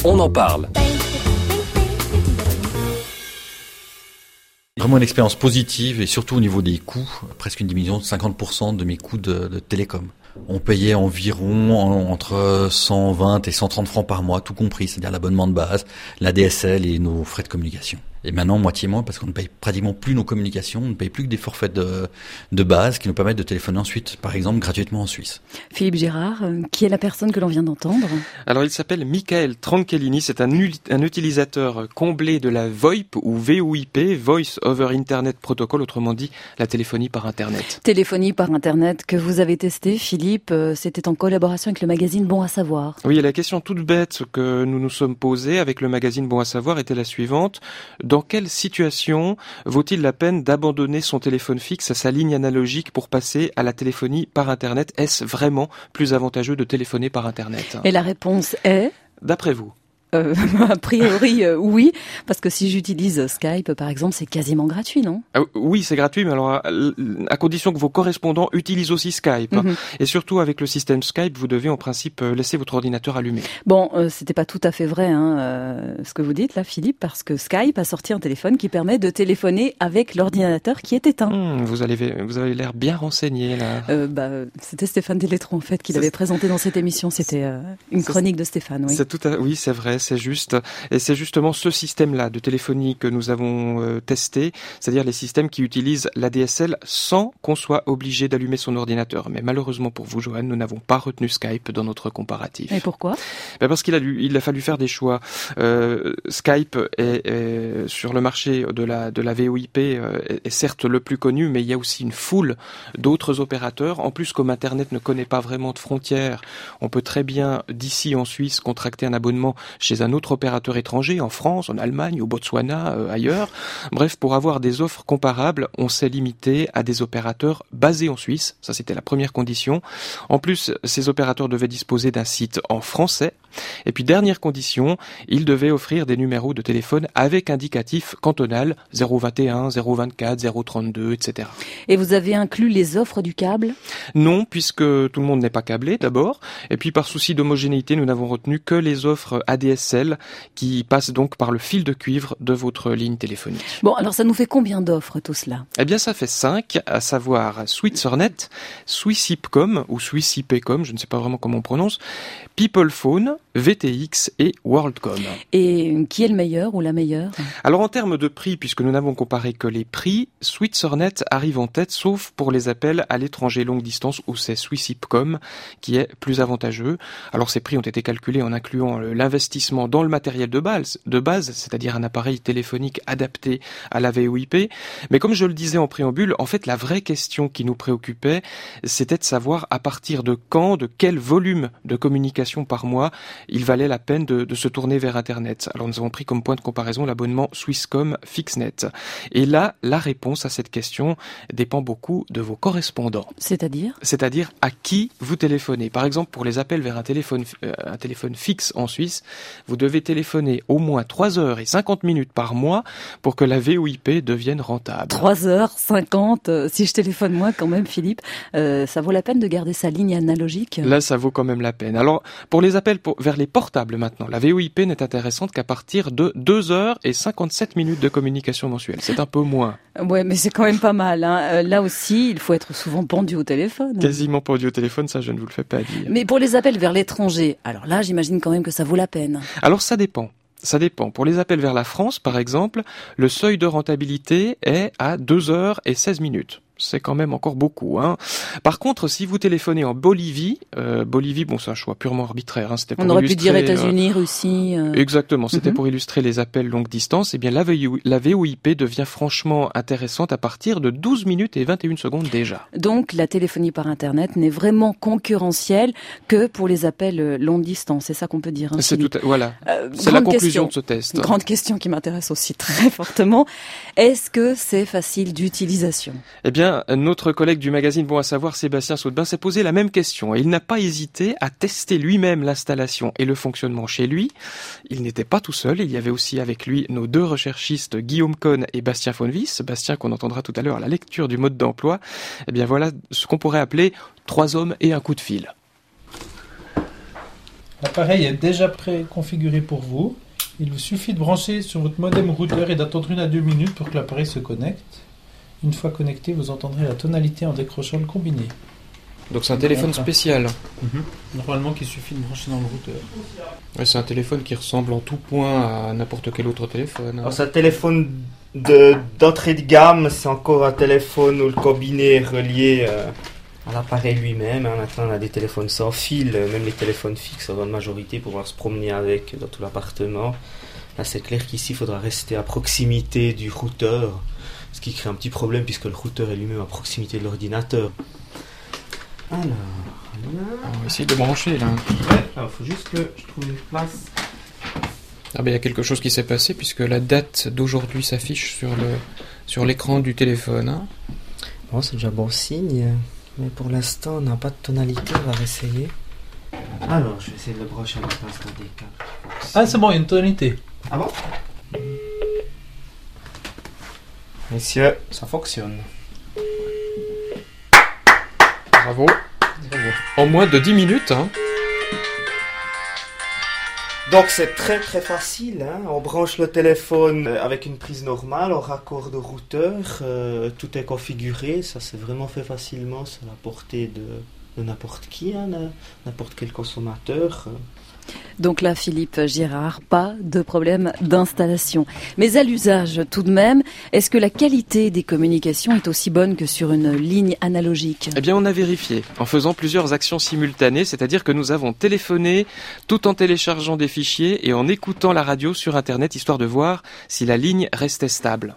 on en parle. Vraiment une expérience positive et surtout au niveau des coûts, presque une diminution de 50% de mes coûts de télécom. On payait environ entre 120 et 130 francs par mois, tout compris, c'est-à-dire l'abonnement de base, la DSL et nos frais de communication. Et maintenant, moitié moins, parce qu'on ne paye pratiquement plus nos communications, on ne paye plus que des forfaits de base qui nous permettent de téléphoner ensuite, par exemple, gratuitement en Suisse. Philippe Gérard, qui est la personne que l'on vient d'entendre ? Alors, il s'appelle Michael Tranquellini, c'est un utilisateur comblé de la VoIP ou VoIP, Voice over Internet Protocol, autrement dit, la téléphonie par Internet. Téléphonie par Internet que vous avez testé, Philippe, c'était en collaboration avec le magazine Bon à savoir. Oui, et la question toute bête que nous nous sommes posée avec le magazine Bon à savoir était la suivante. Dans quelle situation vaut-il la peine d'abandonner son téléphone fixe à sa ligne analogique pour passer à la téléphonie par Internet ? Est-ce vraiment plus avantageux de téléphoner par Internet ? Et la réponse est ? D'après vous ? A priori, oui, parce que si j'utilise Skype, par exemple, c'est quasiment gratuit, non ? Oui, c'est gratuit, mais alors à condition que vos correspondants utilisent aussi Skype. Mm-hmm. Et surtout, avec le système Skype, vous devez en principe laisser votre ordinateur allumé. Bon, c'était pas tout à fait vrai, ce que vous dites là, Philippe, parce que Skype a sorti un téléphone qui permet de téléphoner avec l'ordinateur qui est éteint. Vous avez l'air bien renseigné, là. C'était Stéphane Delétron, en fait, qui l'avait présenté dans cette émission. C'était une chronique de Stéphane, oui. Oui, c'est vrai. C'est juste. Et c'est justement ce système-là de téléphonie que nous avons testé, c'est-à-dire les systèmes qui utilisent la DSL sans qu'on soit obligé d'allumer son ordinateur. Mais malheureusement pour vous, Joanne, nous n'avons pas retenu Skype dans notre comparatif. Et pourquoi ? Parce qu'il a fallu faire des choix. Skype est sur le marché de la VoIP est certes le plus connu, mais il y a aussi une foule d'autres opérateurs. En plus, comme Internet ne connaît pas vraiment de frontières, on peut très bien, d'ici en Suisse, contracter un abonnement chez un autre opérateur étranger, en France, en Allemagne, au Botswana, ailleurs. Bref, pour avoir des offres comparables, on s'est limité à des opérateurs basés en Suisse. Ça, c'était la première condition. En plus, ces opérateurs devaient disposer d'un site en français. Et puis, dernière condition, ils devaient offrir des numéros de téléphone avec indicatif cantonal 021, 024, 032, etc. Et vous avez inclus les offres du câble ? Non, puisque tout le monde n'est pas câblé, d'abord. Et puis, par souci d'homogénéité, nous n'avons retenu que les offres ADSL qui passent donc par le fil de cuivre de votre ligne téléphonique. Bon, alors ça nous fait combien d'offres tout cela ? Eh bien, ça fait 5, à savoir Switzernet, Swissipcom ou Swissipcom, je ne sais pas vraiment comment on prononce, PeoplePhone, VTX et WorldCom. Et qui est le meilleur ou la meilleure ? Alors en termes de prix, puisque nous n'avons comparé que les prix, Switzernet arrive en tête, sauf pour les appels à l'étranger longue distance où c'est Swissipcom qui est plus avantageux. Alors ces prix ont été calculés en incluant l'investissement dans le matériel de base, c'est-à-dire un appareil téléphonique adapté à la VoIP. Mais comme je le disais en préambule, en fait la vraie question qui nous préoccupait, c'était de savoir à partir de quand, de quel volume de communication par mois, il valait la peine de se tourner vers Internet. Alors nous avons pris comme point de comparaison l'abonnement Swisscom Fixnet. Et là, la réponse à cette question dépend beaucoup de vos correspondants. C'est-à-dire à qui vous téléphonez. Par exemple, pour les appels vers un téléphone fixe en Suisse, vous devez téléphoner au moins 3h50 par mois pour que la VoIP devienne rentable. 3h50, si je téléphone moi quand même, Philippe, ça vaut la peine de garder sa ligne analogique ? Là, ça vaut quand même la peine. Alors, pour les appels vers les portables maintenant, la VoIP n'est intéressante qu'à partir de 2h57 de communication mensuelle. C'est un peu moins. Ouais, mais c'est quand même pas mal. Là aussi, il faut être souvent pendu au téléphone. Quasiment pendu au téléphone, ça je ne vous le fais pas dire. Mais pour les appels vers l'étranger, alors là, j'imagine quand même que ça vaut la peine. Alors ça dépend. Pour les appels vers la France, par exemple, le seuil de rentabilité est à 2h16. C'est quand même encore beaucoup, hein. Par contre, si vous téléphonez en Bolivie, bon, c'est un choix purement arbitraire, hein. C'était pour on aurait pu dire États-Unis, Russie. Exactement. C'était pour illustrer les appels longue distance. Eh bien, la VoIP devient franchement intéressante à partir de 12 minutes et 21 secondes déjà. Donc, la téléphonie par Internet n'est vraiment concurrentielle que pour les appels longue distance. C'est ça qu'on peut dire. Hein, c'est c'est la conclusion de ce test. Grande question qui m'intéresse aussi très fortement. Est-ce que c'est facile d'utilisation ? Eh bien, notre collègue du magazine Bon à savoir, Sébastien Saudebin, s'est posé la même question et il n'a pas hésité à tester lui-même l'installation et le fonctionnement chez lui. Il n'était pas tout seul, il y avait aussi avec lui nos deux recherchistes Guillaume Cohn et Bastien Fonvis. Bastien qu'on entendra tout à l'heure à la lecture du mode d'emploi. Eh bien voilà ce qu'on pourrait appeler 3 hommes et un coup de fil. L'appareil est déjà préconfiguré pour vous. Il vous suffit de brancher sur votre modem routeur et d'attendre 1 à 2 minutes pour que l'appareil se connecte. Une fois connecté, vous entendrez la tonalité en décrochant le combiné. Donc c'est un téléphone spécial. Normalement, qu'il suffit de brancher dans le routeur. Ouais, c'est un téléphone qui ressemble en tout point à n'importe quel autre téléphone. Alors, c'est un téléphone d'entrée de gamme, c'est encore un téléphone où le combiné est relié à l'appareil lui-même. Maintenant, on a des téléphones sans fil, même les téléphones fixes en grande majorité, pour pouvoir se promener avec dans tout l'appartement. Là, c'est clair qu'ici, il faudra rester à proximité du routeur, ce qui crée un petit problème puisque le routeur est lui-même à proximité de l'ordinateur. Alors, on va essayer de brancher là. ouais, il faut juste que je trouve une place. Ah ben il y a quelque chose qui s'est passé puisque la date d'aujourd'hui s'affiche sur l'écran du téléphone. Hein. Bon, c'est déjà bon signe, mais pour l'instant on n'a pas de tonalité, on va réessayer. Alors, je vais essayer de le brancher à la place d'un des câbles. Ah, c'est bon, il y a une tonalité. Ah bon? Messieurs, ça fonctionne. Bravo. En moins de 10 minutes. Hein. Donc c'est très très facile, hein. On branche le téléphone avec une prise normale, on raccorde au routeur, tout est configuré, ça c'est vraiment fait facilement, c'est à la portée de n'importe qui, hein, n'importe quel consommateur. Donc là, Philippe Girard, pas de problème d'installation. Mais à l'usage tout de même, est-ce que la qualité des communications est aussi bonne que sur une ligne analogique ? Eh bien, on a vérifié en faisant plusieurs actions simultanées, c'est-à-dire que nous avons téléphoné tout en téléchargeant des fichiers et en écoutant la radio sur Internet, histoire de voir si la ligne restait stable.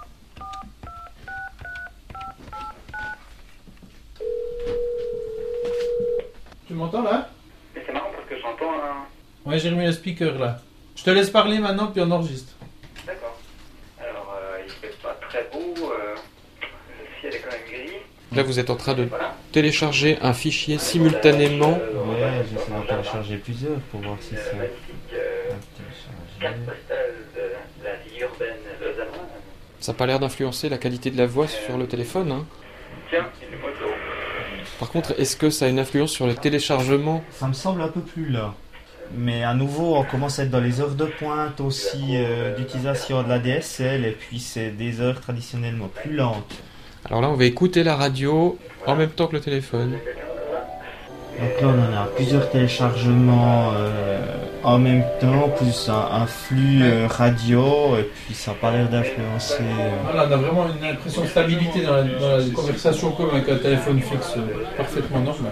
Tu m'entends là ? C'est marrant parce que j'entends un... Ouais, j'ai remis le speaker là. Je te laisse parler maintenant puis on enregistre. D'accord. Alors, il fait pas très beau, le ciel est quand même gris. Là, vous êtes en train de Voilà. télécharger un fichier simultanément. Ouais, j'essaie d'en télécharger plusieurs pour voir si c'est... Carte postale de la vie urbaine lausannoise. Ça n'a pas l'air d'influencer la qualité de la voix sur le téléphone. Hein. Tiens, une photo. Par contre, est-ce que ça a une influence sur le téléchargement ? Ça me semble un peu plus là. Mais à nouveau, on commence à être dans les heures de pointe aussi d'utilisation de la DSL et puis c'est des heures traditionnellement plus lentes. Alors là, on va écouter la radio en même temps que le téléphone. Donc là, on en a plusieurs téléchargements en même temps, plus un flux radio, et puis ça n'a pas l'air d'influencer. Voilà, on a vraiment une impression de stabilité dans la conversation comme avec un téléphone fixe parfaitement normal.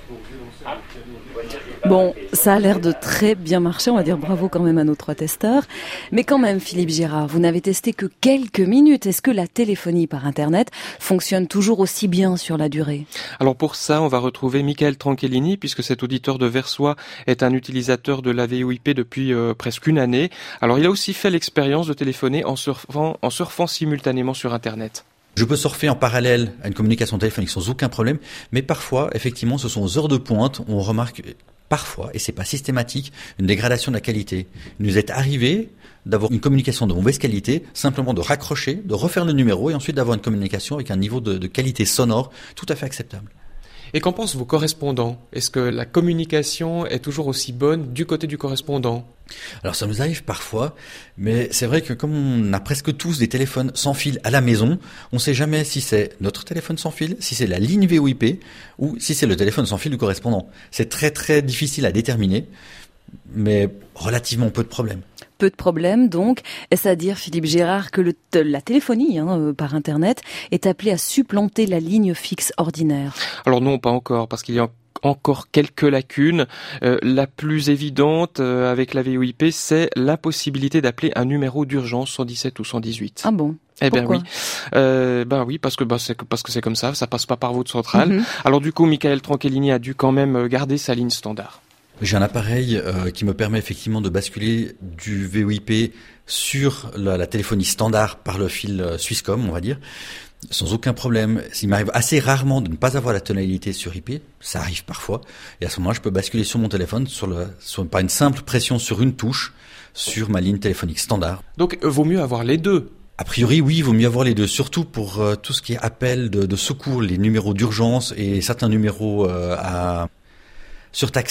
Bon, ça a l'air de très bien marcher, on va dire bravo quand même à nos 3 testeurs. Mais quand même, Philippe Girard, vous n'avez testé que quelques minutes. Est-ce que la téléphonie par Internet fonctionne toujours aussi bien sur la durée ? Alors pour ça, on va retrouver Michael Tranquellini, puisque cet auditeur de Versoix est un utilisateur de la VoIP depuis presque une année. Alors il a aussi fait l'expérience de téléphoner en surfant simultanément sur Internet. Je peux surfer en parallèle à une communication téléphonique sans aucun problème, mais parfois, effectivement, ce sont aux heures de pointe où on remarque parfois, et c'est pas systématique, une dégradation de la qualité. Il nous est arrivé d'avoir une communication de mauvaise qualité, simplement de raccrocher, de refaire le numéro et ensuite d'avoir une communication avec un niveau de qualité sonore tout à fait acceptable. Et qu'en pensent vos correspondants ? Est-ce que la communication est toujours aussi bonne du côté du correspondant ? Alors ça nous arrive parfois, mais c'est vrai que comme on a presque tous des téléphones sans fil à la maison, on ne sait jamais si c'est notre téléphone sans fil, si c'est la ligne VoIP ou si c'est le téléphone sans fil du correspondant. C'est très très difficile à déterminer, mais relativement peu de problèmes. Peu de problèmes donc. Est-ce à dire, Philippe Girard, que la téléphonie par Internet est appelée à supplanter la ligne fixe ordinaire ? Alors non, pas encore, parce qu'il y a encore quelques lacunes. La plus évidente avec la VoIP, c'est l'impossibilité d'appeler un numéro d'urgence 117 ou 118. Ah bon ? Eh bien Pourquoi ? oui, parce que c'est comme ça passe pas par votre centrale. Alors du coup, Michael Tranquellini a dû quand même garder sa ligne standard. J'ai un appareil qui me permet effectivement de basculer du VoIP sur la téléphonie standard par le fil Swisscom, on va dire, sans aucun problème. Il m'arrive assez rarement de ne pas avoir la tonalité sur IP, ça arrive parfois, et à ce moment-là, je peux basculer sur mon téléphone par une simple pression sur une touche sur ma ligne téléphonique standard. Donc, vaut mieux avoir les deux. A priori, oui, il vaut mieux avoir les deux, surtout pour tout ce qui est appel de secours, les numéros d'urgence et certains numéros surtaxés,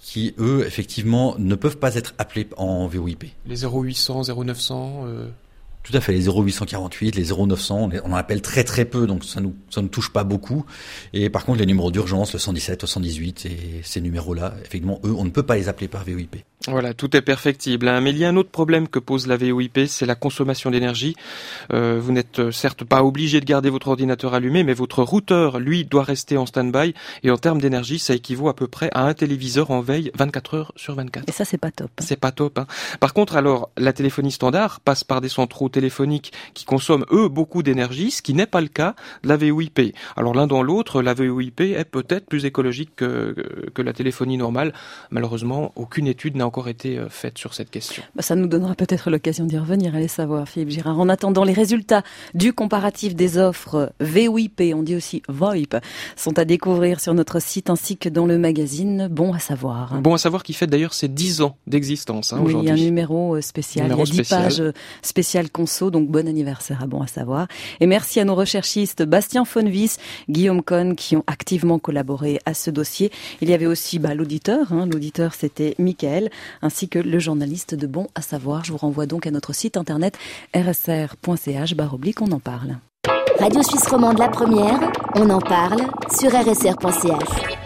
qui, eux, effectivement, ne peuvent pas être appelés en VoIP. Les 0800, 0900 Tout à fait, les 0848, les 0900, on en appelle très très peu, donc ça nous touche pas beaucoup. Et par contre, les numéros d'urgence, le 117, le 118, et ces numéros-là, effectivement, eux, on ne peut pas les appeler par VoIP. Voilà, tout est perfectible, hein. Mais il y a un autre problème que pose la VoIP, c'est la consommation d'énergie. Vous n'êtes certes pas obligé de garder votre ordinateur allumé, mais votre routeur, lui, doit rester en stand-by. Et en termes d'énergie, ça équivaut à peu près à un téléviseur en veille 24 heures sur 24. Et ça, c'est pas top. C'est pas top, hein. Par contre, alors, la téléphonie standard passe par des centraux téléphoniques qui consomment, eux, beaucoup d'énergie, ce qui n'est pas le cas de la VoIP. Alors, l'un dans l'autre, la VoIP est peut-être plus écologique que la téléphonie normale. Malheureusement, aucune étude n'a encore été faite sur cette question. Ça nous donnera peut-être l'occasion d'y revenir, allez savoir, Philippe Girard. En attendant, les résultats du comparatif des offres VoIP, on dit aussi VoIP, sont à découvrir sur notre site ainsi que dans le magazine Bon à savoir. Bon à savoir qui fête d'ailleurs ses 10 ans d'existence, hein, oui, aujourd'hui. Il y a un numéro spécial, il y a 10 pages spéciales conso, donc bon anniversaire à Bon à savoir. Et merci à nos recherchistes Bastien Fonvis, Guillaume Cohn qui ont activement collaboré à ce dossier. Il y avait aussi l'auditeur, l'auditeur c'était Mickaël, ainsi que le journaliste de Bon à savoir. Je vous renvoie donc à notre site internet rsr.ch/on en parle. Radio Suisse Romande, la première, on en parle sur rsr.ch.